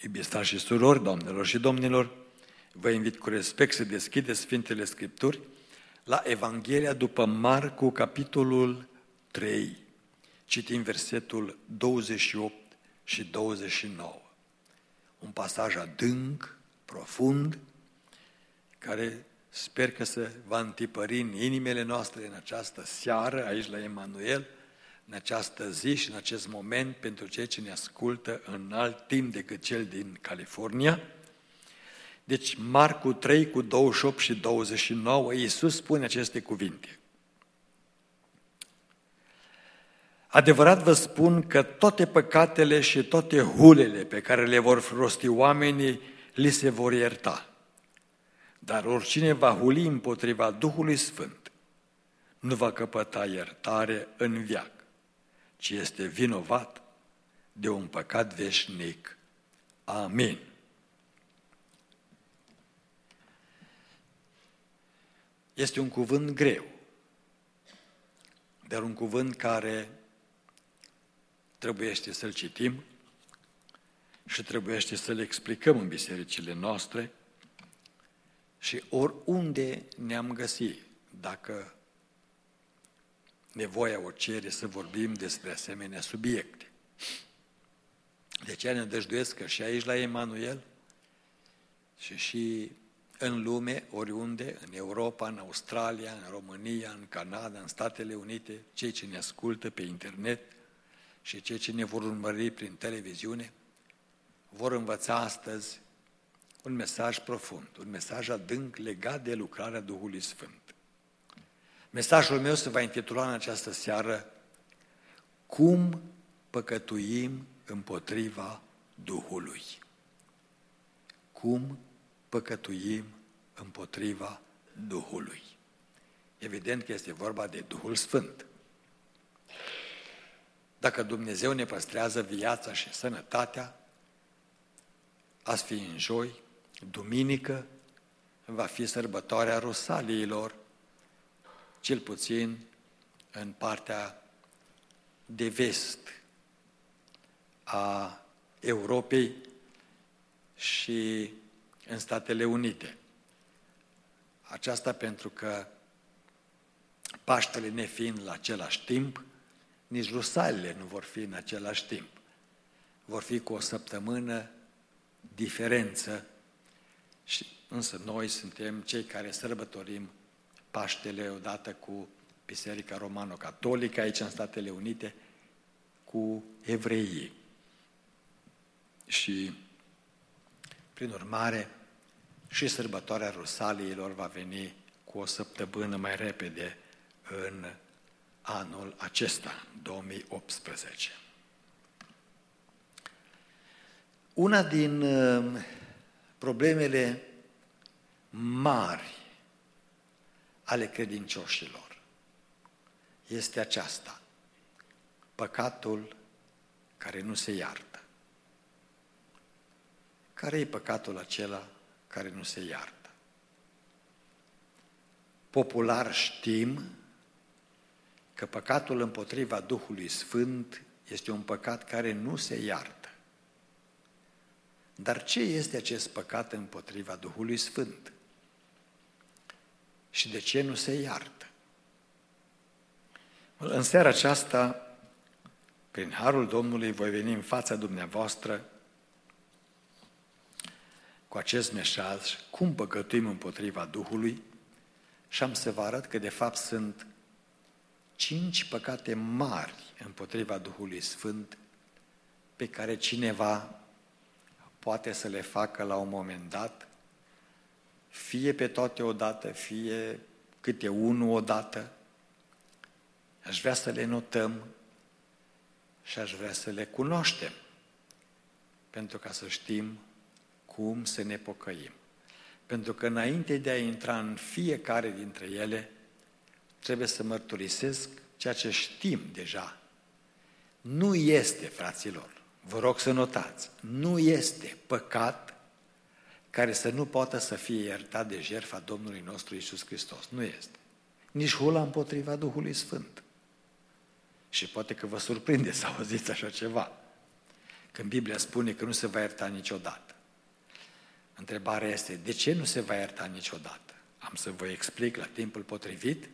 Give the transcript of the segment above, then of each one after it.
Iubiți frați și surori, doamnelor și domnilor, vă invit cu respect să deschideți Sfintele Scripturi la Evanghelia după Marcu, capitolul 3. Citim versetul 28 și 29. Un pasaj adânc, profund, care sper că se va întipări în inimile noastre în această seară, aici la Emanuel, în această zi și în acest moment, pentru cei ce ne ascultă în alt timp decât cel din California. Deci, Marcu 3 cu 28 și 29, Iisus spune aceste cuvinte. Adevărat vă spun că toate păcatele și toate hulele pe care le vor rosti oamenii, li se vor ierta. Dar oricine va huli împotriva Duhului Sfânt, nu va căpăta iertare în veac, ci este vinovat de un păcat veșnic. Amin. Este un cuvânt greu, dar un cuvânt care trebuiește să-l citim și trebuiește să-l explicăm în bisericile noastre și oriunde ne-am găsit, dacă nevoia o cere să vorbim despre asemenea subiecte. De aceea ne dăjduiesc că și aici la Emanuel și în lume, oriunde, în Europa, în Australia, în România, în Canada, în Statele Unite, cei ce ne ascultă pe internet și cei ce ne vor urmări prin televiziune, vor învăța astăzi un mesaj profund, un mesaj adânc legat de lucrarea Duhului Sfânt. Mesajul meu se va intitula în această seară Cum păcătuim împotriva Duhului. Cum păcătuim împotriva Duhului. Evident că este vorba de Duhul Sfânt. Dacă Dumnezeu ne păstrează viața și sănătatea, azi fi în joi, duminică, va fi sărbătoarea Rosaliilor, cel puțin în partea de vest a Europei și în Statele Unite. Aceasta pentru că Paștele nefiind la același timp, nici Rusalile nu vor fi în același timp. Vor fi cu o săptămână diferență, însă noi suntem cei care sărbătorim Paștele odată cu Biserica Romano-Catolică aici în Statele Unite, cu evreii. Și, prin urmare, și sărbătoarea Rusaliilor va veni cu o săptămână mai repede în anul acesta, 2018. Una din problemele mari ale credincioșilor este aceasta: păcatul care nu se iartă. Care e păcatul acela care nu se iartă? Popular știm că păcatul împotriva Duhului Sfânt este un păcat care nu se iartă. Dar ce este acest păcat împotriva Duhului Sfânt? Și de ce nu se iartă? În seara aceasta, prin harul Domnului, voi veni în fața dumneavoastră cu acest mesaj, cum păcătuim împotriva Duhului, și am să vă arăt că de fapt sunt 5 păcate mari împotriva Duhului Sfânt pe care cineva poate să le facă la un moment dat, fie pe toate odată, fie câte unul odată. Aș vrea să le notăm și aș vrea să le cunoaștem, pentru ca să știm cum să ne pocăim. Pentru că înainte de a intra în fiecare dintre ele, trebuie să mărturisesc ceea ce știm deja. Nu este, fraților, vă rog să notați, nu este păcat care să nu poată să fie iertat de jertfa Domnului nostru Iisus Hristos. Nu este. Nici hula împotriva Duhului Sfânt. Și poate că vă surprinde să auziți așa ceva. când Biblia spune că nu se va ierta niciodată. Întrebarea este, de ce nu se va ierta niciodată? Am să vă explic la timpul potrivit,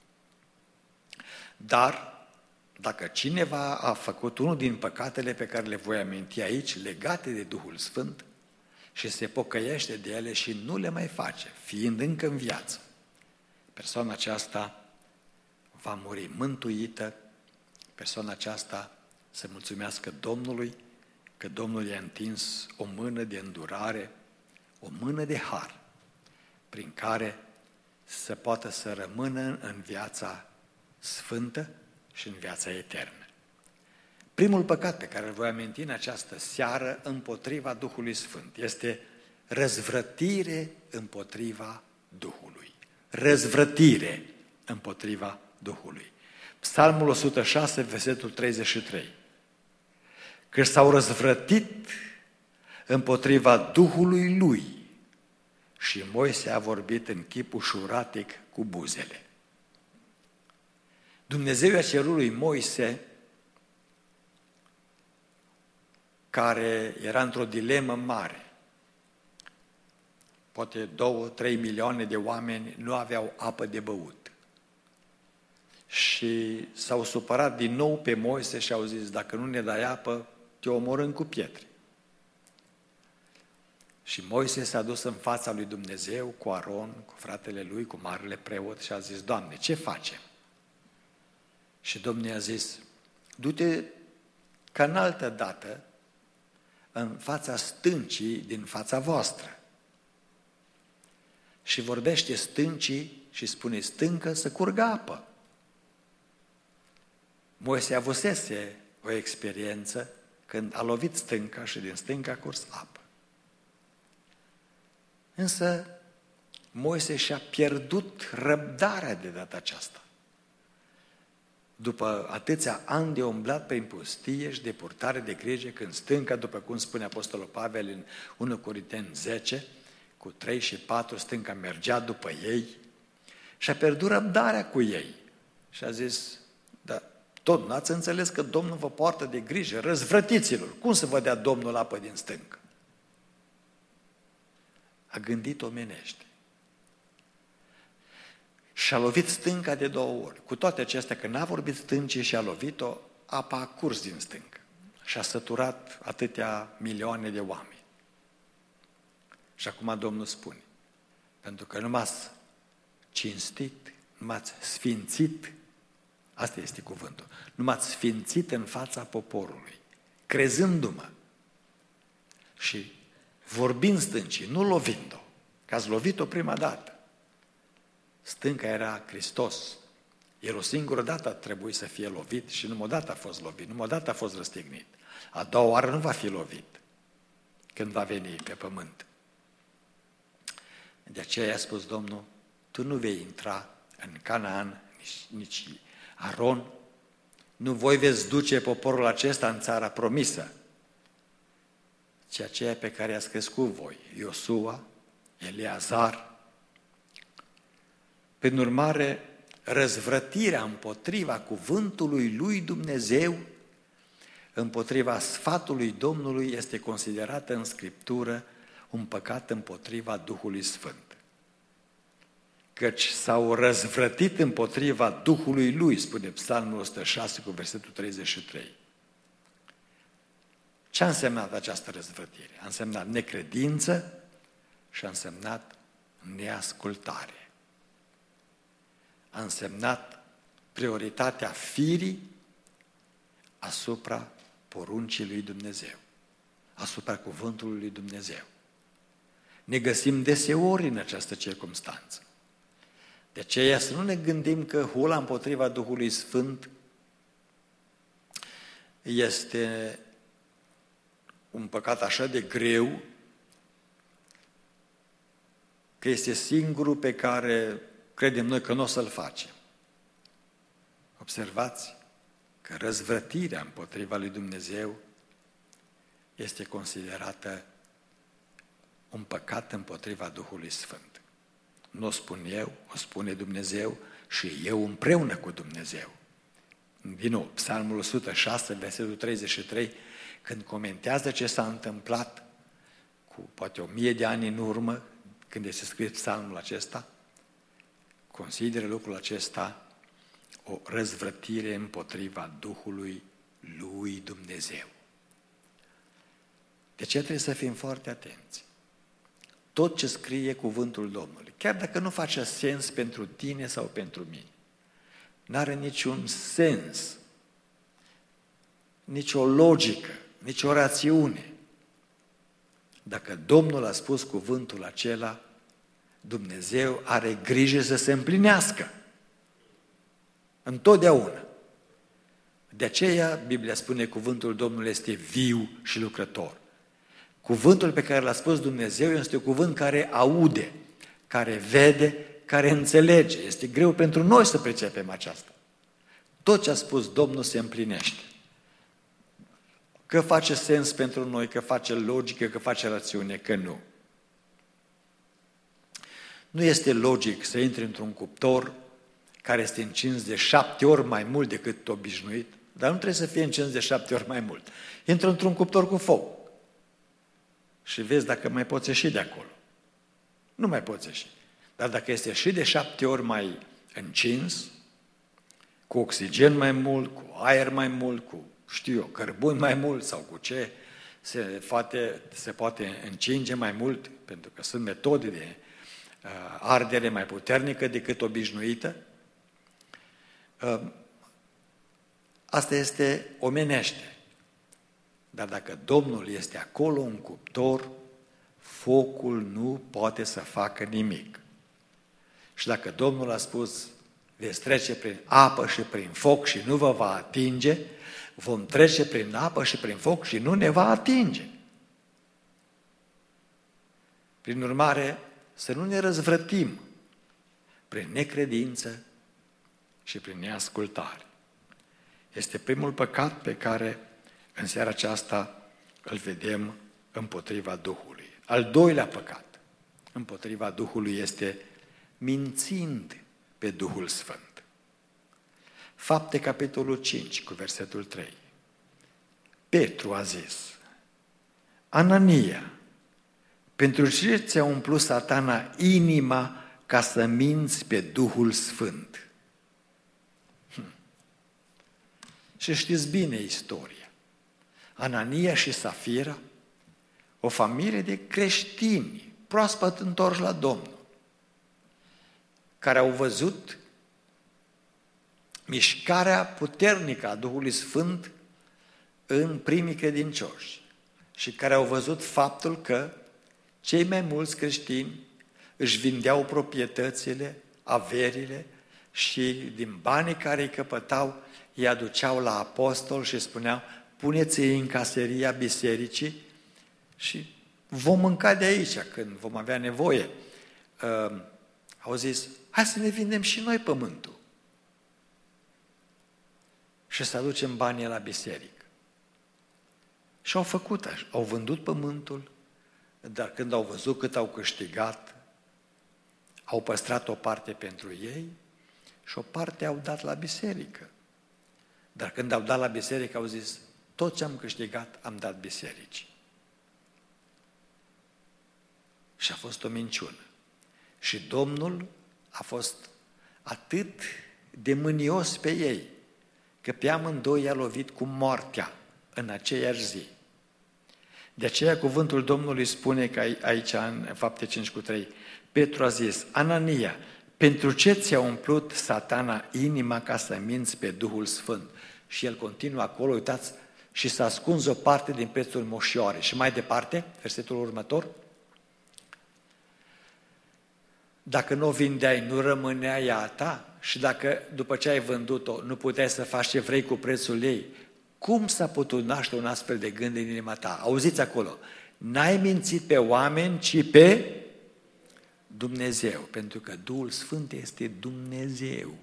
dar dacă cineva a făcut unul din păcatele pe care le voi aminti aici, legate de Duhul Sfânt, și se pocăiește de ele și nu le mai face, fiind încă în viață, persoana aceasta va muri mântuită, persoana aceasta să mulțumească Domnului, că Domnul i-a întins o mână de îndurare, o mână de har, prin care să poată să rămână în viața sfântă și în viața eternă. Primul păcat pe care îl voi aminti în această seară împotriva Duhului Sfânt este răzvrătire împotriva Duhului. Răzvrătire împotriva Duhului. Psalmul 106, versetul 33. Că s-au răzvrătit împotriva Duhului lui și Moise a vorbit în chip ușuratic cu buzele. Dumnezeu i-a cerut lui Moise, care era într-o dilemă mare. Poate 2-3 milioane de oameni nu aveau apă de băut. Și s-au supărat din nou pe Moise și au zis, dacă nu ne dai apă, te omorâm cu pietre. Și Moise s-a dus în fața lui Dumnezeu cu Aron, cu fratele lui, cu marele preot și a zis, Doamne, ce facem? Și Domnul i-a zis, du-te ca în altă dată în fața stâncii din fața voastră. Și vorbește stâncii și spune, stâncă să curgă apă. Moise avusese o experiență când a lovit stânca și din stânca a curs apă. Însă Moise și-a pierdut răbdarea de data aceasta. După atâția ani de umblat prin pustie și de purtare de grijă, când stânca, după cum spune Apostolul Pavel în 1 Corinteni 10, cu 3 și 4, stânca mergea după ei și a pierdut răbdarea cu ei. Și a zis, da, tot n-ați înțeles că Domnul vă poartă de grijă, răzvrătiților, cum să vă dea Domnul apă din stâncă? A gândit omenește. Și a lovit stânca de 2 ori. Cu toate acestea, că n-a vorbit stâncii și a lovit-o, apa a curs din stâncă. Și a săturat atâtea milioane de oameni. Și acum Domnul spune, pentru că nu m-ați cinstit, nu m-ați sfințit, asta este cuvântul, nu m-ați sfințit în fața poporului, crezându-mă și vorbind stâncii, nu lovind-o, că ați lovit-o prima dată. Stânca era Hristos. El o singură dată a trebuit să fie lovit și numai o dată a fost lovit, numai o dată a fost răstignit. A doua oară nu va fi lovit când va veni pe pământ. De aceea a spus Domnul, tu nu vei intra în Canaan, nici Aron, nu voi veți duce poporul acesta în țara promisă, ci aceea pe care i-ați crescut voi, Iosua, Eleazar. Prin urmare, răzvrătirea împotriva cuvântului lui Dumnezeu, împotriva sfatului Domnului, este considerată în Scriptură un păcat împotriva Duhului Sfânt. Căci s-au răzvrătit împotriva Duhului Lui, spune Psalmul 106 cu versetul 33. Ce a însemnat această răzvrătire? A însemnat necredință și a însemnat neascultare. A însemnat prioritatea firii asupra poruncii lui Dumnezeu, asupra cuvântului lui Dumnezeu. Ne găsim deseori în această circumstanță. De aceea să nu ne gândim că hula împotriva Duhului Sfânt este un păcat așa de greu, că este singurul pe care credem noi că nu o să-l facem. Observați că răzvrătirea împotriva lui Dumnezeu este considerată un păcat împotriva Duhului Sfânt. Nu o spun eu, o spune Dumnezeu și eu împreună cu Dumnezeu. Din nou, Psalmul 106, versetul 33, când comentează ce s-a întâmplat cu poate 1000 de ani în urmă, când este scris psalmul acesta, consideră lucrul acesta o răzvrătire împotriva Duhului lui Dumnezeu. De ce trebuie să fim foarte atenți? Tot ce scrie cuvântul Domnului, chiar dacă nu face sens pentru tine sau pentru mine, n-are niciun sens, nicio logică, nicio rațiune. Dacă Domnul a spus cuvântul acela, Dumnezeu are grijă să se împlinească. Întotdeauna. De aceea, Biblia spune, cuvântul Domnului este viu și lucrător. Cuvântul pe care l-a spus Dumnezeu este un cuvânt care aude, care vede, care înțelege. Este greu pentru noi să pricepem aceasta. Tot ce a spus Domnul se împlinește. Că face sens pentru noi, că face logică, că face rațiune, că nu. Nu este logic să intri într-un cuptor care este încins de 7 ori mai mult decât obișnuit, dar nu trebuie să fie încins de 7 ori mai mult. Intră într-un cuptor cu foc și vezi dacă mai poți ieși de acolo. Nu mai poți ieși. Dar dacă este și de 7 ori mai încins, cu oxigen mai mult, cu aer mai mult, cu, cărbuni mai mult sau cu ce, se poate încinge mai mult, pentru că sunt metode de ardere mai puternică decât obișnuită. Asta este omenește. Dar dacă Domnul este acolo în cuptor, focul nu poate să facă nimic. Și dacă Domnul a spus, veți trece prin apă și prin foc și nu vă va atinge, vom trece prin apă și prin foc și nu ne va atinge. Prin urmare, să nu ne răzvrătim prin necredință și prin neascultare. Este primul păcat pe care în seara aceasta îl vedem împotriva Duhului. Al doilea păcat împotriva Duhului este mințind pe Duhul Sfânt. Fapte, capitolul 5, cu versetul 3. Petru a zis, Anania, pentru ce ți-a umplut Satana inima ca să minți pe Duhul Sfânt? Și știți bine istoria. Anania și Safira, o familie de creștini proaspăt întorși la Domnul, care au văzut mișcarea puternică a Duhului Sfânt în primii credincioși și care au văzut faptul că cei mai mulți creștini își vindeau proprietățile, averile și din banii care îi căpătau, îi aduceau la apostol și spuneau, puneți-i în caseria bisericii și vom mânca de aici când vom avea nevoie. Au zis, hai să ne vindem și noi pământul și să aducem banii la biserică. Și au făcut așa, au vândut pământul, dar când au văzut cât au câștigat, au păstrat o parte pentru ei și o parte au dat la biserică. Dar când au dat la biserică, au zis, tot ce am câștigat am dat bisericii. Și a fost o minciună. Și Domnul a fost atât de mânios pe ei, că pe amândoi i-a lovit cu moartea în aceeași zi. De aceea cuvântul Domnului spune că aici, în Fapte 5:3, Petru a zis, Anania, pentru ce ți-a umplut Satana inima ca să minți pe Duhul Sfânt? Și el continuă acolo, uitați, și s-a ascuns o parte din prețul moșioare. Și mai departe, versetul următor, dacă nu o vindeai, nu rămânea ea a ta? Și dacă după ce ai vândut-o, nu puteai să faci ce vrei cu prețul ei, cum s-a putut naște un astfel de gând în inima ta? Auziți acolo, n-ai mințit pe oameni, ci pe Dumnezeu, pentru că Duhul Sfânt este Dumnezeu.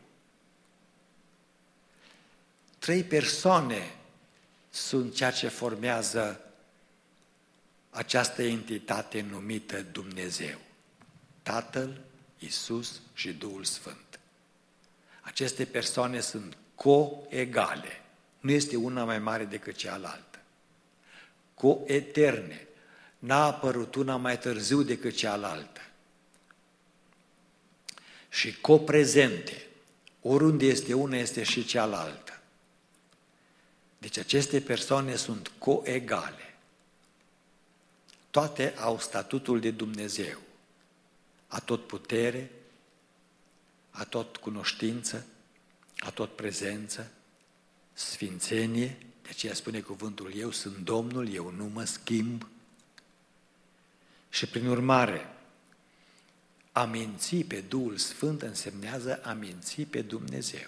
3 persoane sunt ceea ce formează această entitate numită Dumnezeu. Tatăl, Iisus și Duhul Sfânt. Aceste persoane sunt coegale. Nu este una mai mare decât cealaltă. coeterne. N-a apărut una mai târziu decât cealaltă. Și coprezente. Oriunde este una, este și cealaltă. Deci aceste persoane sunt coegale. Toate au statutul de Dumnezeu. Atot putere, atot cunoștință, atot prezență, sfințenie. De aceea spune cuvântul, eu sunt Domnul, eu nu mă schimb. Și prin urmare, a minți pe Duhul Sfânt însemnează a minți pe Dumnezeu.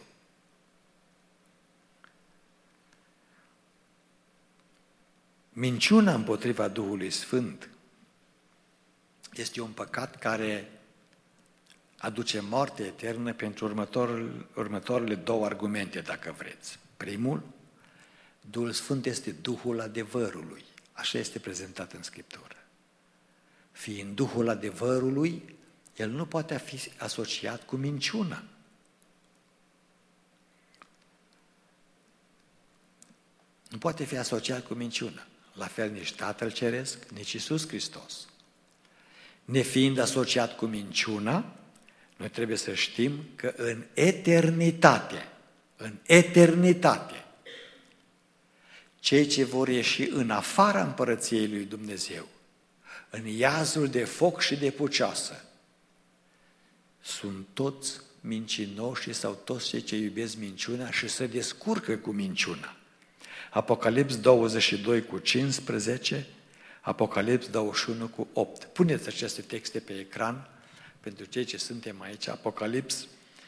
Minciuna împotriva Duhului Sfânt este un păcat care aduce moarte eternă pentru următoarele două argumente, dacă vreți. Primul, Duhul Sfânt este Duhul adevărului. Așa este prezentat în Scriptură. Fiind Duhul adevărului, el nu poate fi asociat cu minciuna. Nu poate fi asociat cu minciuna. La fel nici Tatăl Ceresc, nici Iisus Hristos. Nefiind asociat cu minciuna, noi trebuie să știm că în eternitate, cei ce vor ieși în afara împărăției lui Dumnezeu, în iazul de foc și de pucioasă, sunt toți mincinoși sau toți cei ce iubesc minciuna și se descurcă cu minciuna. Apocalips 22 cu 15, Apocalips 21 cu 8. Puneți aceste texte pe ecran pentru cei ce suntem aici. Apocalips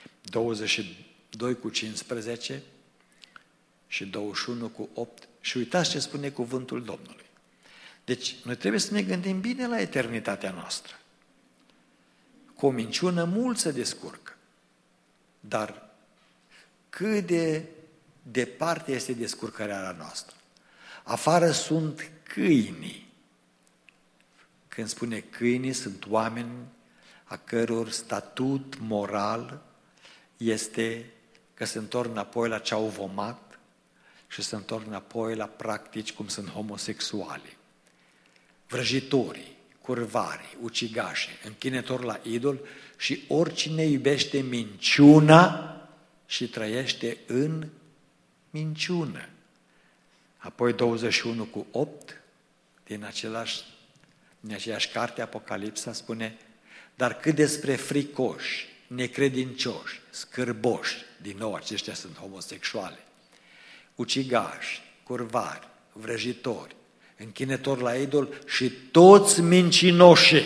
22 cu 15 și 21 cu 8. Și uitați ce spune cuvântul Domnului. Deci, noi trebuie să ne gândim bine la eternitatea noastră. Cu o minciună mult se descurcă. Dar cât de departe este descurcarea noastră? Afară sunt câinii. Când spune câinii, sunt oameni a căror statut moral este că se întorc înapoi la ce au vomat și se întorc înapoi la practici cum sunt homosexuali, vrăjitorii, curvarii, ucigașii, închinători la idol și oricine iubește minciuna și trăiește în minciună. Apoi 21 cu 8, din aceeași carte, Apocalipsa, spune: dar cât despre fricoși, necredincioși, scârboși, din nou aceștia sunt homosexuale, ucigași, curvari, vrăjitori, închinători la idol și toți mincinoși,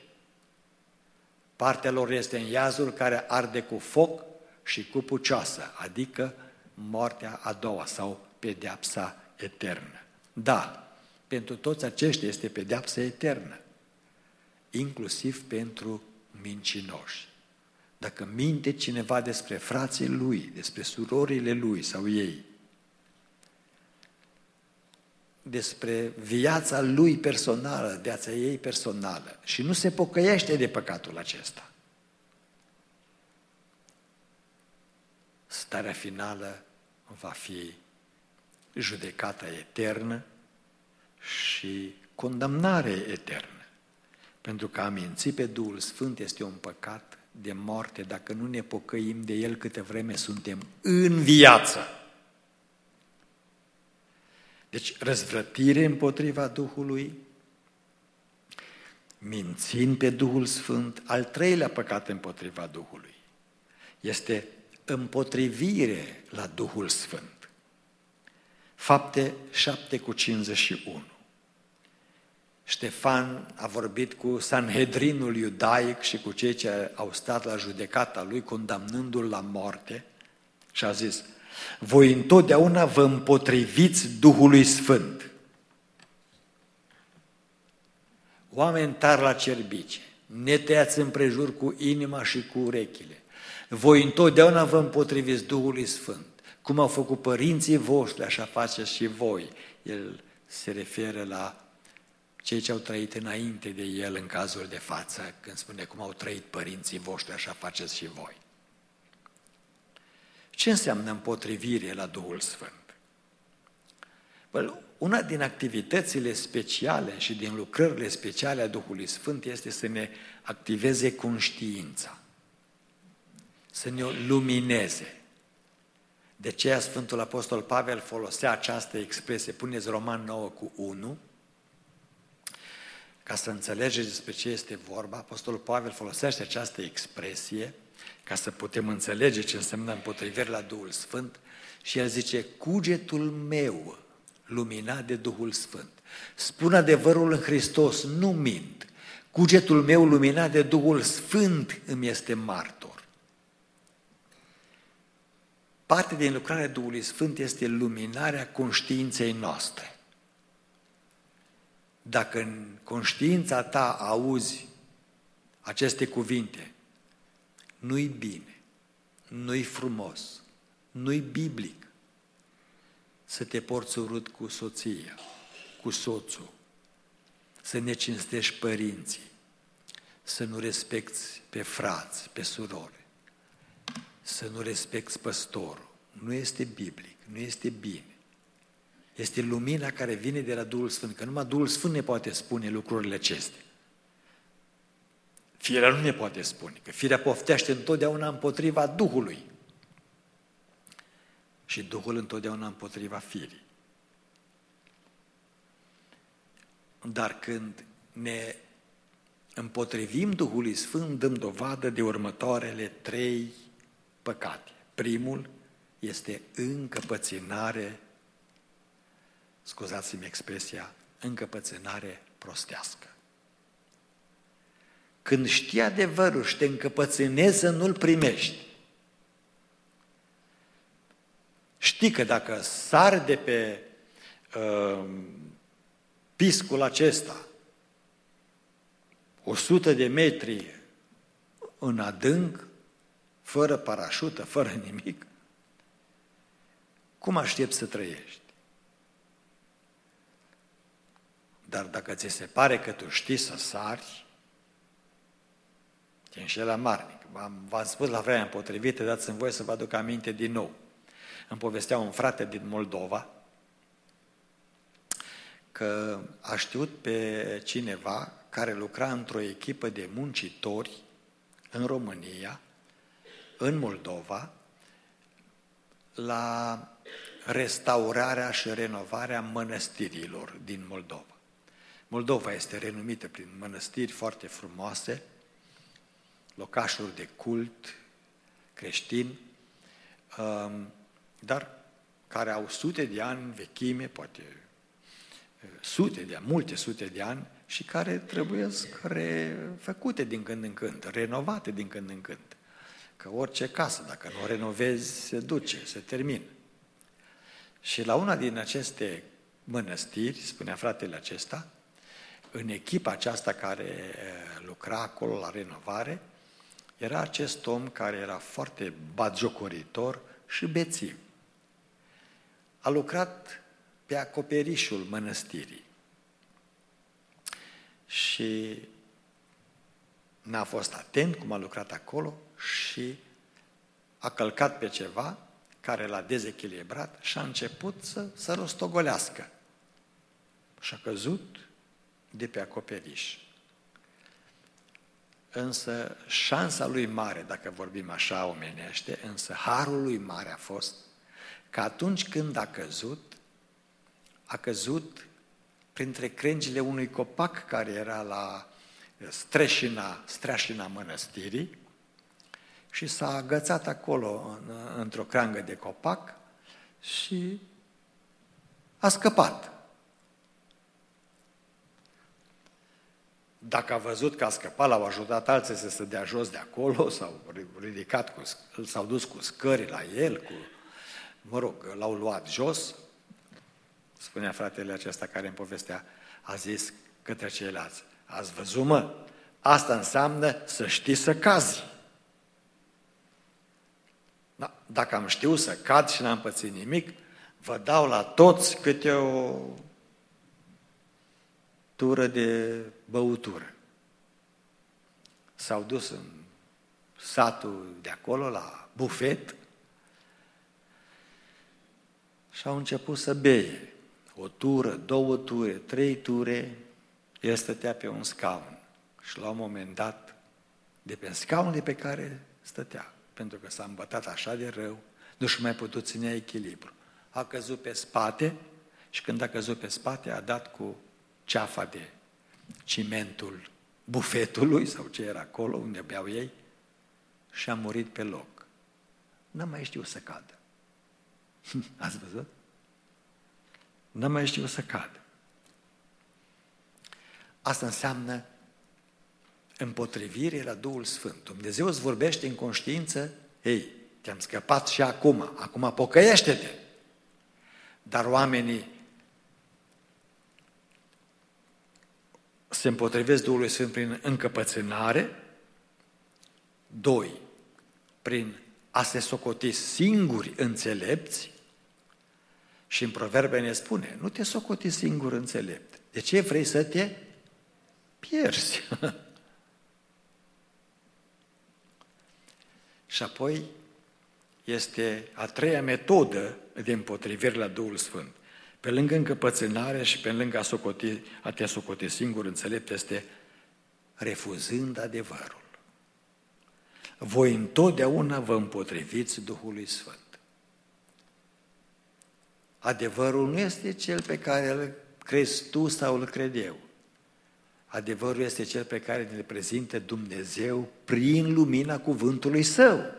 partea lor este în iazul care arde cu foc și cu pucioasă, adică moartea a doua sau pedeapsa eternă. Da, pentru toți aceștia este pedeapsa eternă, inclusiv pentru mincinoși. Dacă minte cineva despre frații lui, despre surorile lui sau ei, despre viața lui personală, viața ei personală și nu se pocăiește de păcatul acesta, starea finală va fi judecata eternă și condamnare eternă. Pentru că a minți pe Duhul Sfânt este un păcat de moarte. Dacă nu ne pocăim de el câte vreme suntem în viață. Deci răzvrătire împotriva Duhului, mințind pe Duhul Sfânt. Al treilea păcat împotriva Duhului este împotrivire la Duhul Sfânt. Fapte 7 cu 51. Ștefan a vorbit cu Sanhedrinul iudaic și cu cei ce au stat la judecata lui, condamnându-l la moarte, și a zis: voi întotdeauna vă împotriviți Duhului Sfânt. Oameni tari la cerbice, ne tăiați împrejur cu inima și cu urechile. Voi întotdeauna vă împotriviți Duhului Sfânt. Cum au făcut părinții voștri, așa faceți și voi. El se referă la cei ce au trăit înainte de el în cazul de față, când spune cum au trăit părinții voștri, așa faceți și voi. Ce înseamnă împotrivire la Duhul Sfânt? Una din activitățile speciale și din lucrările speciale a Duhului Sfânt este să ne activeze conștiința, să ne lumineze. De aceea Sfântul Apostol Pavel folosea această expresie, puneți Roman 9:1, ca să înțelegeți despre ce este vorba. Apostolul Pavel folosește această expresie ca să putem înțelege ce înseamnă împotrivire la Duhul Sfânt și el zice, cugetul meu luminat de Duhul Sfânt. Spun adevărul în Hristos, nu mint. Cugetul meu luminat de Duhul Sfânt îmi este martor. Parte din lucrarea Duhului Sfânt este luminarea conștiinței noastre. Dacă în conștiința ta auzi aceste cuvinte, nu-i bine, nu-i frumos, nu-i biblic să te porți urât cu soția, cu soțul, să ne cinstești părinții, să nu respecti pe frați, pe surori, să nu respecti păstorul. Nu este biblic, nu este bine. Este lumina care vine de la Duhul Sfânt, că numai Duhul Sfânt ne poate spune lucrurile acestea. Firea nu ne poate spune, că firea poftește întotdeauna împotriva Duhului și Duhul întotdeauna împotriva firii. Dar când ne împotrivim Duhului Sfânt, dăm dovadă de următoarele 3 păcate. Primul este încăpățânare, scuzați-mi expresia, încăpățânare prostească. Când știi adevărul și te încăpățânezi să nu-l primești, știi că dacă sari de pe piscul acesta 100 de metri în adânc, fără parașută, fără nimic, cum aștepți să trăiești? Dar dacă ți se pare că tu știi să sari, te înșeli amarnic. V-am spus la vremea potrivită, dați-mi voie să vă aduc aminte din nou. Îmi povestea un frate din Moldova că a știut pe cineva care lucra într-o echipă de muncitori în România, în Moldova, la restaurarea și renovarea mănăstirilor din Moldova. Moldova este renumită prin mănăstiri foarte frumoase, locașuri de cult creștin, dar care au sute de ani vechime, poate multe sute de ani și care trebuie refăcute din când în când, renovate din când în când. Că orice casă, dacă nu o renovezi, se duce, se termină. Și la una din aceste mănăstiri, spunea fratele acesta, în echipa aceasta care lucra acolo la renovare, era acest om care era foarte batjocoritor și bețiv. A lucrat pe acoperișul mănăstirii și n-a fost atent cum a lucrat acolo și a călcat pe ceva care l-a dezechilibrat și a început să rostogolească. Și a căzut de pe acoperiș. Însă șansa lui mare, dacă vorbim așa omenește, însă harul lui mare a fost că atunci când a căzut printre crengile unui copac care era la streașina mănăstirii și s-a agățat acolo într-o creangă de copac și a scăpat. Dacă a văzut că a scăpat, l-au ajutat alții să se dea jos de acolo, s-au dus cu scări la el, l-au luat jos. Spunea fratele acesta care îmi povestea, a zis către ceilalți, ați văzut, mă, asta înseamnă să știi să cazi. Da, dacă am știut să cad și n-am pățit nimic, vă dau la toți câte o tură de băutură. S-au dus în satul de acolo, la bufet, și au început să beie. o tură, 2 ture, 3 ture, el stătea pe un scaun și la un moment dat, de pe scaunul de pe care stătea, pentru că s-a îmbătat așa de rău, nu și mai putut ține echilibru. A căzut pe spate și când a căzut pe spate a dat cu ceafa de cimentul bufetului sau ce era acolo unde beau ei și a murit pe loc. N-a mai știut să cadă. Ați văzut? N-a mai știut să cadă. Asta înseamnă împotrivire la Duhul Sfânt. Dumnezeu îți vorbește în conștiință, ei, te-am scăpat și acum pocăiește-te. Dar oamenii se împotrivesc Duhului Sfânt prin încăpățânare, 2, prin a se socoti singuri înțelepți, și în Proverbe ne spune, nu te socoti singur înțelept. De ce vrei să te pierzi? Și apoi este a 3-a metodă de împotrivire la Duhul Sfânt. Pe lângă încăpățânare și pe lângă a te socoti singur înțelept este refuzând adevărul. Voi întotdeauna vă împotriviți Duhului Sfânt. Adevărul nu este cel pe care îl crezi tu sau îl cred eu. Adevărul este cel pe care ne-l prezintă Dumnezeu prin lumina cuvântului Său.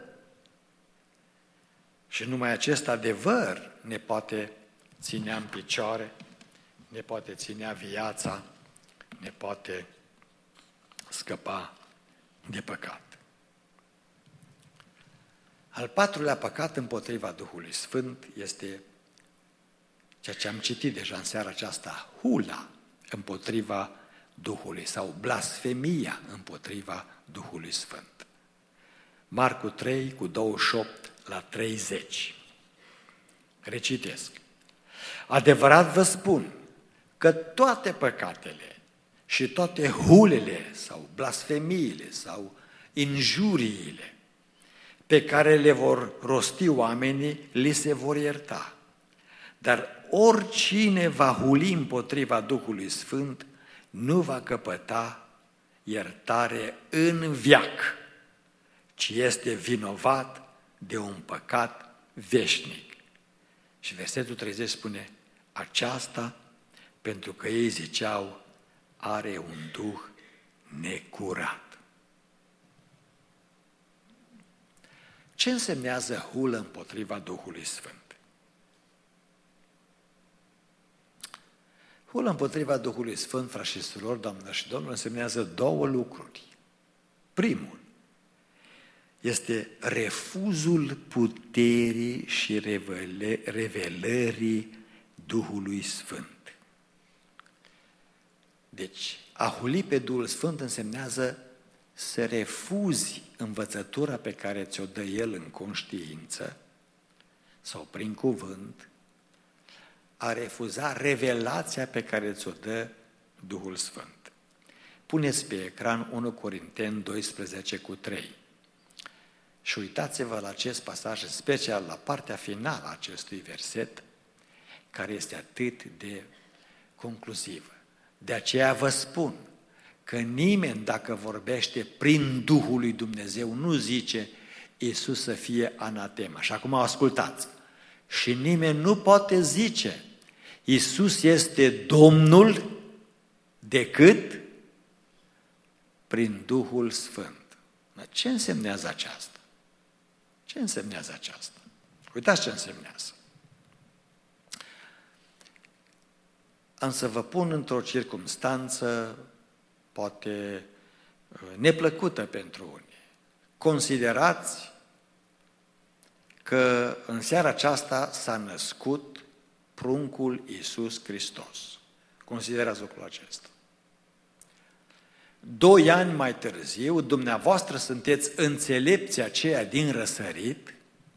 Și numai acest adevăr ne poate ținea în picioare, ne poate ținea viața, ne poate scăpa de păcat. Al 4-lea păcat împotriva Duhului Sfânt este ceea ce am citit deja în seara aceasta, hula împotriva Duhului sau blasfemia împotriva Duhului Sfânt. Marcu 3 cu 28 la 30. Recitesc. Adevărat vă spun că toate păcatele și toate hulele sau blasfemiile sau injuriile pe care le vor rosti oamenii, li se vor ierta. Dar oricine va huli împotriva Duhului Sfânt, nu va căpăta iertare în veac, ci este vinovat de un păcat veșnic. Și versetul 30 spune, aceasta pentru că ei ziceau, are un duh necurat. Ce însemnează hulă împotriva Duhului Sfânt? Hulă împotriva Duhului Sfânt, frați și surori, doamnelor și domnilor, însemnează 2 lucruri. Primul este refuzul puterii și revelării Duhului Sfânt. Deci, a huli pe Duhul Sfânt însemnează să refuzi învățătura pe care ți-o dă El în conștiință sau prin cuvânt, a refuza revelația pe care ți-o dă Duhul Sfânt. Puneți pe ecran 1 Corinteni 12 cu 3 și uitați-vă la acest pasaj, special la partea finală a acestui verset, care este atât de conclusivă. De aceea vă spun că nimeni, dacă vorbește prin Duhul lui Dumnezeu, nu zice Iisus să fie anatema. Și acum ascultați. Și nimeni nu poate zice Iisus este Domnul decât prin Duhul Sfânt. Dar ce însemnează aceasta? Ce însemnează aceasta? Uitați ce însemnează. Am să vă pun într-o circumstanță poate neplăcută pentru unii. Considerați că în seara aceasta s-a născut pruncul Iisus Hristos. Considerați lucrul acesta. 2 ani mai târziu, dumneavoastră sunteți înțelepții aceia din răsărit,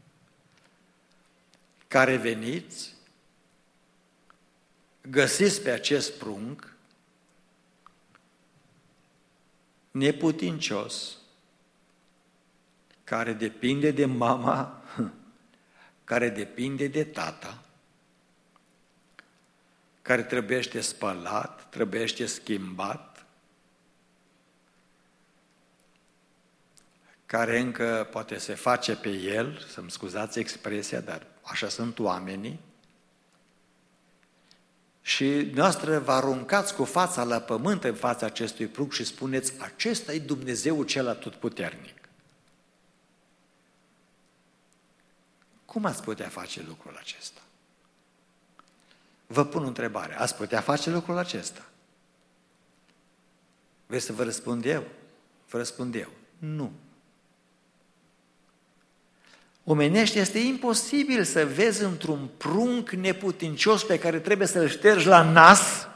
care veniți, găsiți pe acest prunc neputincios, care depinde de mama, care depinde de tata, care trebuiește spălat, trebuiește schimbat, care încă poate se face pe el, să-mi scuzați expresia, dar așa sunt oamenii, și noastră vă aruncați cu fața la pământ în fața acestui pruc și spuneți, acesta e Dumnezeul cel atotputernic. Cum ați putea face lucrul acesta? Vă pun o întrebare. Ați putea face lucrul acesta? Vreți să vă răspund eu? Vă răspund eu. Nu. Omenește, este imposibil să vezi într-un prunc neputincios pe care trebuie să-l ștergi la nas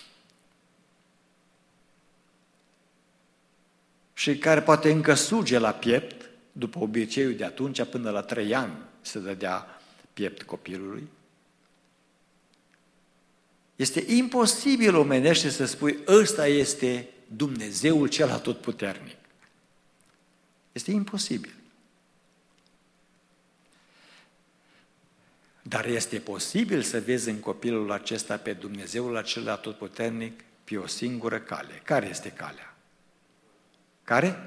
și care poate încă suge la piept, după obiceiul de atunci, până la 3 ani se dădea piept copilului. Este imposibil omenește să spui, ăsta este Dumnezeul cel atotputernic. Este imposibil. Dar este posibil să vezi în copilul acesta pe Dumnezeul acela atotputernic pe o singură cale. Care este calea? Care?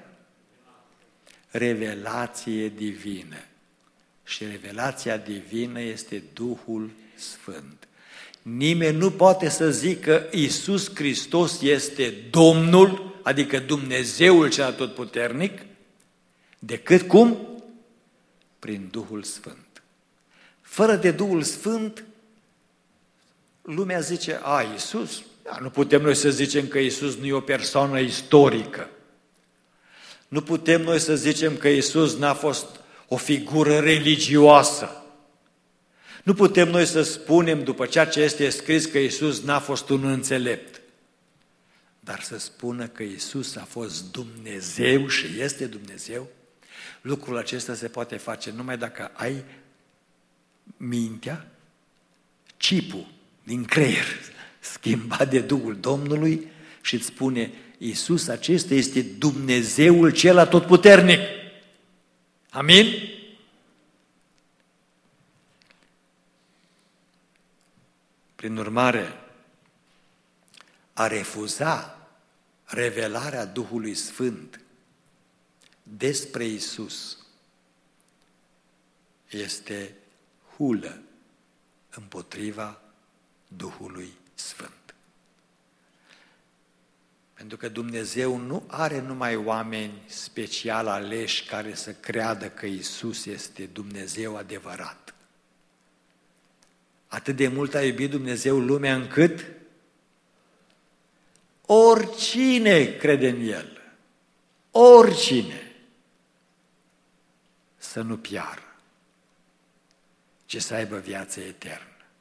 Revelație divină. Și revelația divină este Duhul Sfânt. Nimeni nu poate să zică Iisus Hristos este Domnul, adică Dumnezeul cel atotputernic, decât cum? Prin Duhul Sfânt. Fără de Duhul Sfânt, lumea zice, Iisus, nu putem noi să zicem că Iisus nu e o persoană istorică. Nu putem noi să zicem că Iisus n-a fost o figură religioasă. Nu putem noi să spunem, după ceea ce este scris, că Iisus n-a fost un înțelept. Dar să spună că Iisus a fost Dumnezeu și este Dumnezeu, lucrul acesta se poate face numai dacă ai mintea, chipul din creier schimbat de Duhul Domnului și îți spune, Iisus acesta este Dumnezeul cel atotputernic. Amin? Prin urmare, a refuza revelarea Duhului Sfânt despre Iisus este hulă împotriva Duhului Sfânt. Pentru că Dumnezeu nu are numai oameni special aleși care să creadă că Iisus este Dumnezeu adevărat. Atât de mult a iubit Dumnezeu lumea încât oricine crede în El, oricine, să nu piară, ci să aibă viață eternă.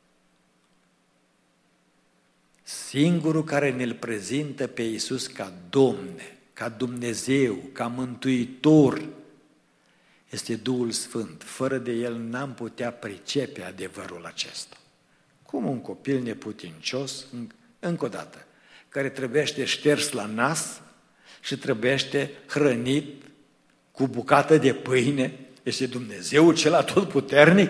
Singurul care ne-L prezintă pe Iisus ca Domn, ca Dumnezeu, ca Mântuitor, este Duhul Sfânt. Fără de El n-am putea pricepe adevărul acesta. Cum un copil neputincios, încă o dată, care trebuiește șters la nas și trebuiește hrănit cu bucată de pâine, este Dumnezeu cel atotputernic?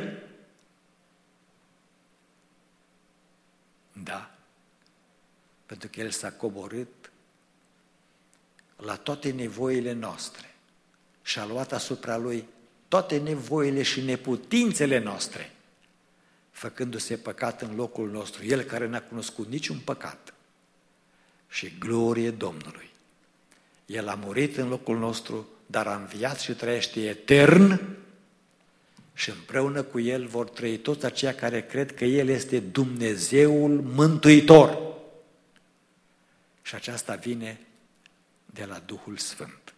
Da. Pentru că El s-a coborât la toate nevoile noastre și a luat asupra Lui toate nevoile și neputințele noastre, făcându-se păcat în locul nostru, El care n-a cunoscut niciun păcat. Și glorie Domnului! El a murit în locul nostru, dar a înviat și trăiește etern și împreună cu El vor trăi toți aceia care cred că El este Dumnezeul Mântuitor. Și aceasta vine de la Duhul Sfânt.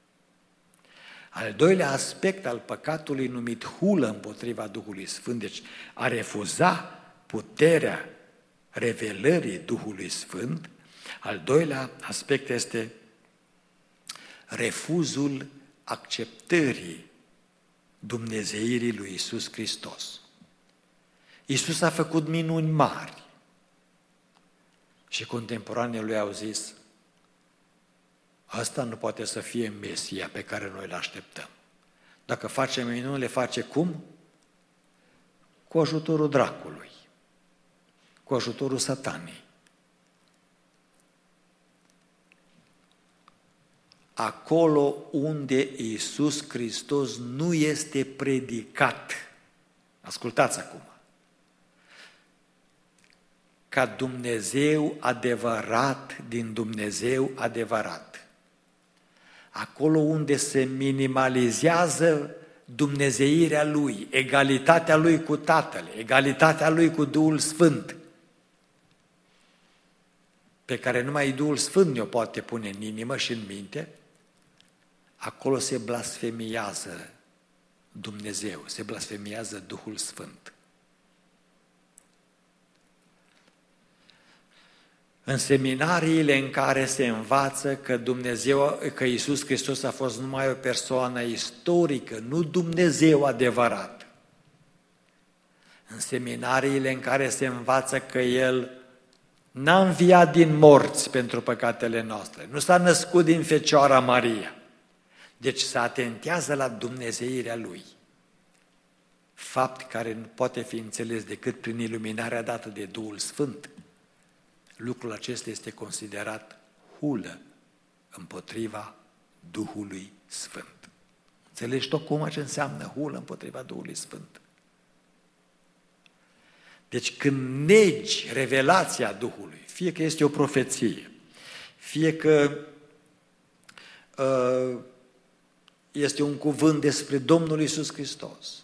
Al doilea aspect al păcatului numit hulă împotriva Duhului Sfânt, deci a refuza puterea revelării Duhului Sfânt, al doilea aspect este refuzul acceptării dumnezeirii lui Iisus Hristos. Iisus a făcut minuni mari și contemporanii lui au zis, asta nu poate să fie Mesia pe care noi îl așteptăm. Dacă face minuni, le face cum? Cu ajutorul dracului, cu cu ajutorul Satanei. Acolo unde Iisus Hristos nu este predicat, ascultați acum, ca Dumnezeu adevărat din Dumnezeu adevărat, acolo unde se minimalizează dumnezeirea Lui, egalitatea Lui cu Tatăl, egalitatea Lui cu Duhul Sfânt, pe care numai Duhul Sfânt ne-o poate pune în inimă și în minte, acolo se blasfemiază Dumnezeu, se blasfemiază Duhul Sfânt. În seminariile în care se învață că că Iisus Hristos a fost numai o persoană istorică, nu Dumnezeu adevărat. În seminariile în care se învață că El n-a înviat din morți pentru păcatele noastre, nu s-a născut din Fecioara Maria, deci se atentează la dumnezeirea Lui. Fapt care nu poate fi înțeles decât prin iluminarea dată de Duhul Sfânt. Lucrul acesta este considerat hulă împotriva Duhului Sfânt. Înțelegi tocmai ce înseamnă hulă împotriva Duhului Sfânt? Deci când negi revelația Duhului, fie că este o profeție, fie că este un cuvânt despre Domnul Iisus Hristos,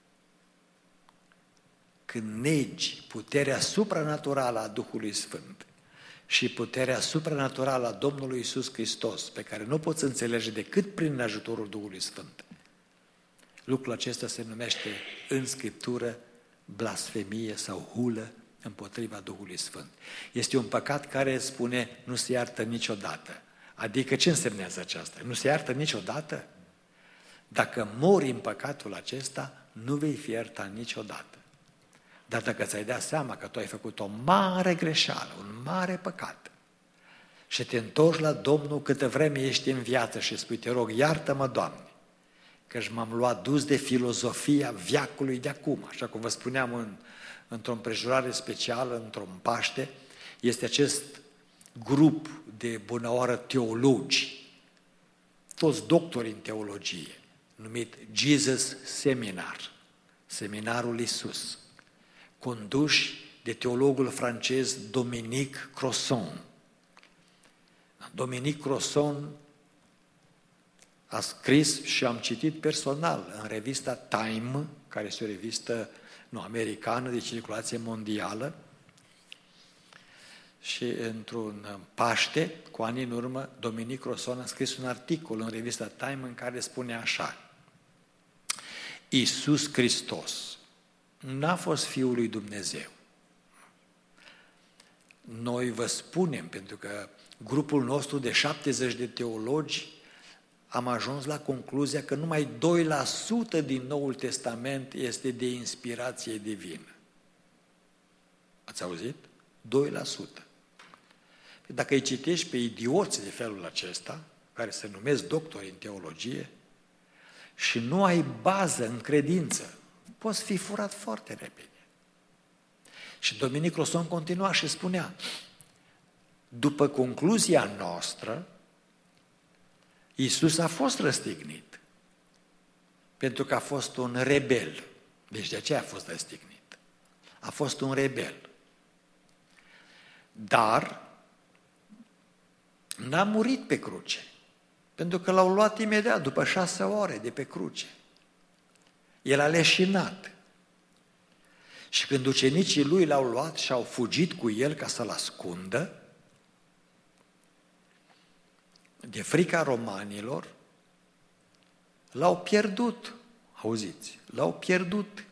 când negi puterea supranaturală a Duhului Sfânt și puterea supranaturală a Domnului Iisus Hristos, pe care nu poți înțelege decât prin ajutorul Duhului Sfânt, lucrul acesta se numește în Scriptură blasfemie sau hulă împotriva Duhului Sfânt. Este un păcat care spune nu se iartă niciodată. Adică ce însemnează aceasta? Nu se iartă niciodată? Dacă mori în păcatul acesta, nu vei fi iertat niciodată. Dar dacă ți-ai dat seama că tu ai făcut o mare greșeală, un mare păcat, și te întorci la Domnul câtă vreme ești în viață și spui, te rog, iartă-mă, Doamne, că m-am luat dus de filozofia veacului de acum, așa cum vă spuneam într-o împrejurare specială, într-un Paște, este acest grup de bună oară teologi, toți doctori în teologie, numit Jesus Seminar, Seminarul Iisus, conduși de teologul francez Dominique Crosson. Dominique Crosson a scris și am citit personal în revista Time, care este o revistă americană de circulație mondială, și într-un Paște, cu ani în urmă, Dominique Crosson a scris un articol în revista Time în care spune așa: Iisus Hristos n-a fost Fiul lui Dumnezeu. Noi vă spunem, pentru că grupul nostru de 70 de teologi am ajuns la concluzia că numai 2% din Noul Testament este de inspirație divină. Ați auzit? 2%. Dacă îi citești pe idioți de felul acesta, care se numesc doctori în teologie, și nu ai bază în credință, poți fi furat foarte repede. Și Dominique Crosson continua și spunea, după concluzia noastră, Iisus a fost răstignit, pentru că a fost un rebel. Deci de aceea a fost răstignit. A fost un rebel. Dar n-a murit pe cruce, pentru că l-au luat imediat, după 6 ore de pe cruce. El a leșinat. Și când ucenicii lui l-au luat și au fugit cu el ca să-l ascundă, de frica romanilor, l-au pierdut. Auziți? L-au pierdut.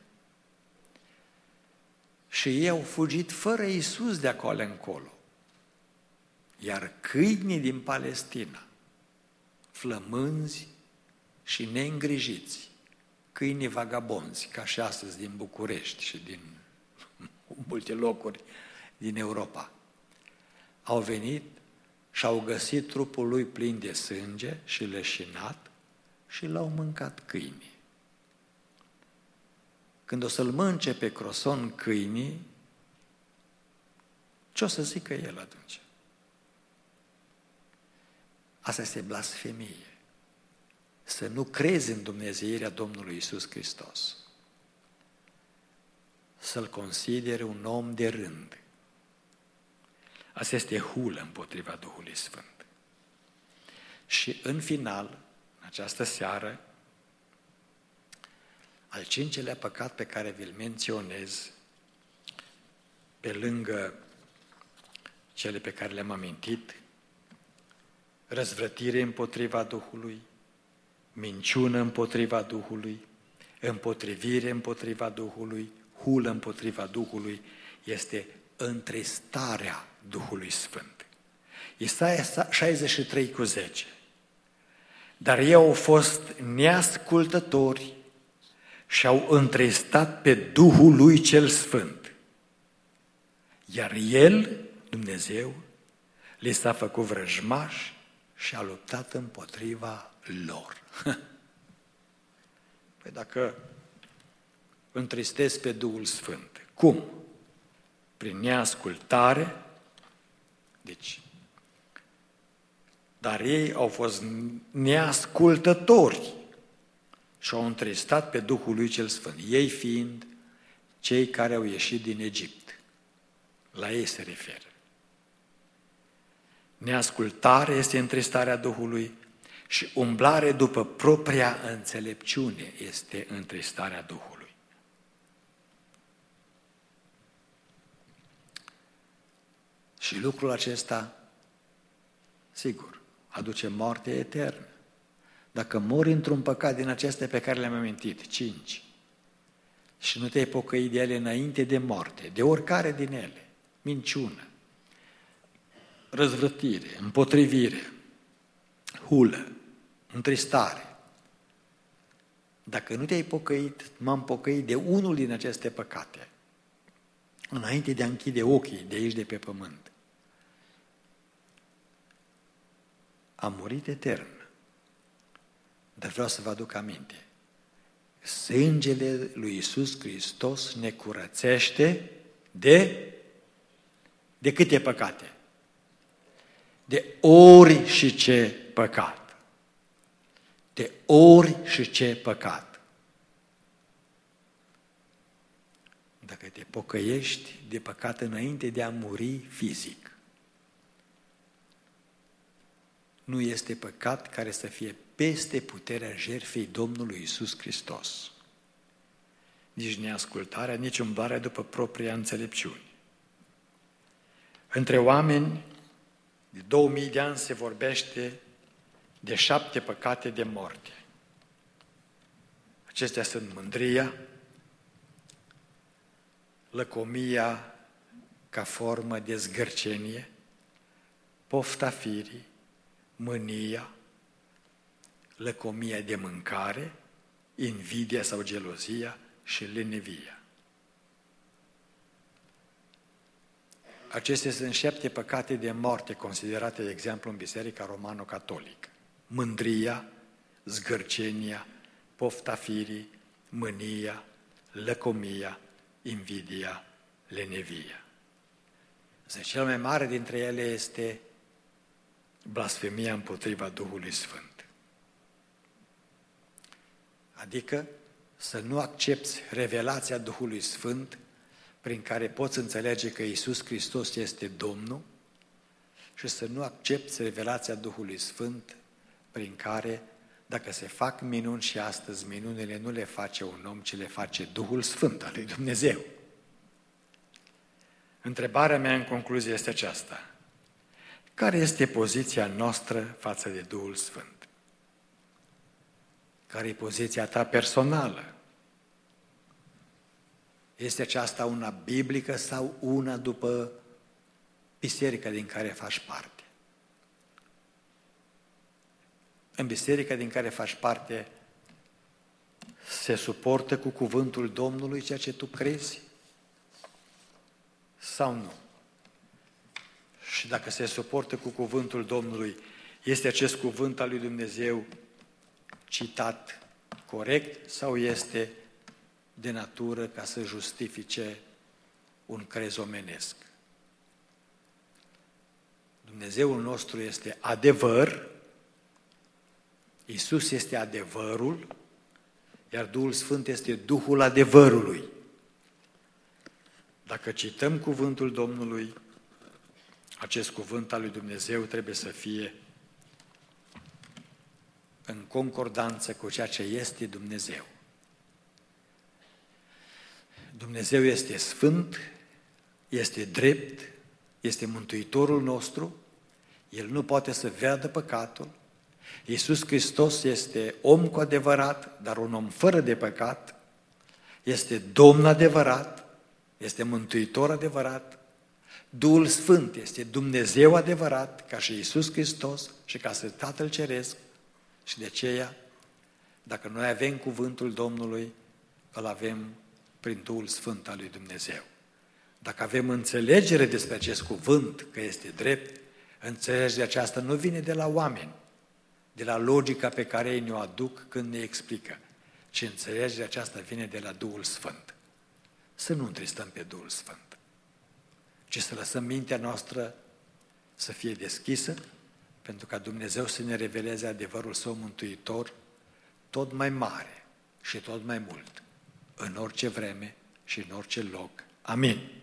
Și ei au fugit fără Iisus de acolo încolo. Iar câinii din Palestina, flămânzi și neîngrijiți, câinii vagabonzi, ca și astăzi din București și din multe locuri din Europa, au venit și au găsit trupul lui plin de sânge și leșinat și l-au mâncat câinii. Când o să-l mânce pe Crosson câinii, Ce o să zică el atunci? Asta este blasfemie. Să nu crezi în dumnezeirea Domnului Iisus Hristos. Să-L consideri un om de rând. Asta este hulă împotriva Duhului Sfânt. Și în final, în această seară, al cincelea păcat pe care vi-l menționez, pe lângă cele pe care le-am amintit, răzvrătire împotriva Duhului, minciună împotriva Duhului, împotrivire împotriva Duhului, hulă împotriva Duhului, este întristarea Duhului Sfânt. Isaia 63:10. Dar ei au fost neascultători și au întristat pe Duhul lui cel Sfânt. Iar El, Dumnezeu, li s-a făcut vrăjmaș și a luptat împotriva lor. Păi dacă întristezi pe Duhul Sfânt, cum? Prin neascultare, deci, dar ei au fost neascultători și au întristat pe Duhul lui cel Sfânt, ei fiind cei care au ieșit din Egipt. La ei se referă. Neascultare este întristarea Duhului și umblare după propria înțelepciune este întristarea Duhului. Și lucrul acesta, sigur, aduce moarte eternă. Dacă mori într-un păcat din acestea pe care le-am amintit, 5, și nu te-ai pocăit de ele înainte de moarte, de oricare din ele, minciună, răzvrătire, împotrivire, hulă, întristare. Dacă nu te-ai pocăit, m-am pocăit de unul din aceste păcate, înainte de a închide ochii de aici de pe pământ, am murit etern. Dar vreau să vă aduc aminte. Sângele lui Iisus Hristos ne curățește de câte păcate? De ori și ce păcat. De ori și ce păcat. Dacă te pocăiești de păcat înainte de a muri fizic, nu este păcat care să fie peste puterea jertfei Domnului Iisus Hristos. Nici neascultarea, nici umblarea după propria înțelepciune. Între oameni, de 2000 de ani se vorbește de 7 păcate de moarte. Acestea sunt mândria, lăcomia ca formă de zgârcenie, pofta firii, mânia, lăcomia de mâncare, invidia sau gelozia și lenevia. Acestea sunt 7 păcate de moarte considerate, de exemplu, în Biserica Romano-Catolică. Mândria, zgârcenia, pofta firii, mânia, lăcomia, invidia, lenevia. Deci cel mai mare dintre ele este blasfemia împotriva Duhului Sfânt. Adică să nu accepți revelația Duhului Sfânt prin care poți înțelege că Iisus Hristos este Domnul și să nu accepți revelația Duhului Sfânt prin care, dacă se fac minuni și astăzi, minunile nu le face un om, ci le face Duhul Sfânt al lui Dumnezeu. Întrebarea mea în concluzie este aceasta. Care este poziția noastră față de Duhul Sfânt? Care e poziția ta personală? Este aceasta una biblică sau una după biserica din care faci parte? În biserica din care faci parte se suportă cu cuvântul Domnului ceea ce tu crezi? Sau nu? Și dacă se suportă cu cuvântul Domnului, este acest cuvânt al lui Dumnezeu citat corect sau este de natură ca să justifice un crez omenesc? Dumnezeul nostru este adevăr, Iisus este adevărul, iar Duhul Sfânt este Duhul adevărului. Dacă cităm cuvântul Domnului, acest cuvânt al lui Dumnezeu trebuie să fie în concordanță cu ceea ce este Dumnezeu. Dumnezeu este sfânt, este drept, este Mântuitorul nostru, El nu poate să vadă păcatul. Iisus Hristos este om cu adevărat, dar un om fără de păcat, este Domn adevărat, este Mântuitor adevărat, Duhul Sfânt este Dumnezeu adevărat, ca și Iisus Hristos și ca și Tatăl Ceresc, și de aceea, dacă noi avem cuvântul Domnului, îl avem prin Duhul Sfânt al lui Dumnezeu. Dacă avem înțelegere despre acest cuvânt, că este drept, înțelegerea aceasta nu vine de la oameni, de la logica pe care ei ne-o aduc când ne explică, ci înțelegerea aceasta vine de la Duhul Sfânt. Să nu întristăm pe Duhul Sfânt, ci să lăsăm mintea noastră să fie deschisă, pentru ca Dumnezeu să ne reveleze adevărul Său mântuitor tot mai mare și tot mai mult, în orice vreme și în orice loc. Amin.